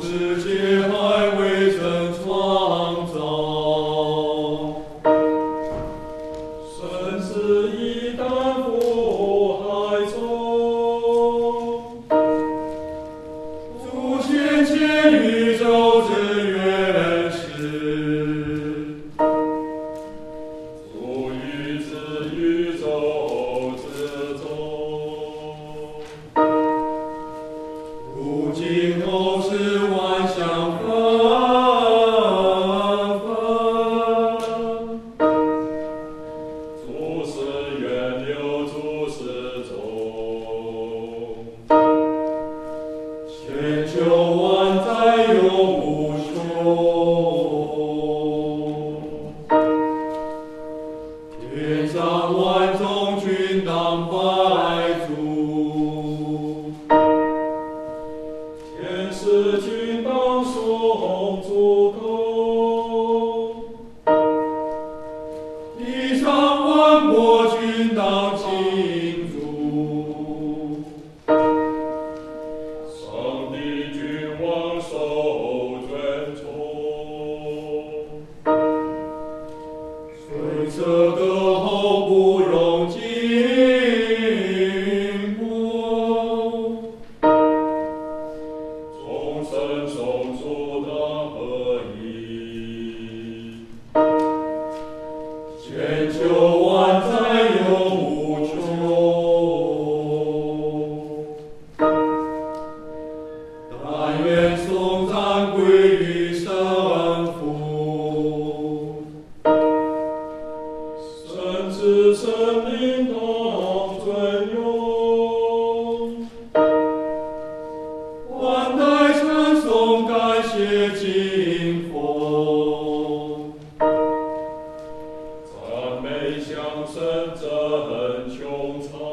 世界还未曾创造，生死已担负海中，祖先前宇宙之原始，祖与子宇宙之中，如今后世万象纷纷，诸事源流诸事中，千秋万载永无穷，天上万众均当拜主，天使均当颂主公，地上万国均当敬主，上帝君王受尊崇，水车歌后不容静默，众生颂主当合一，千秋万载永无穷，但愿颂赞归于神父，神子神灵同尊荣，万代称颂感谢敬奉，赞美相声真穹苍。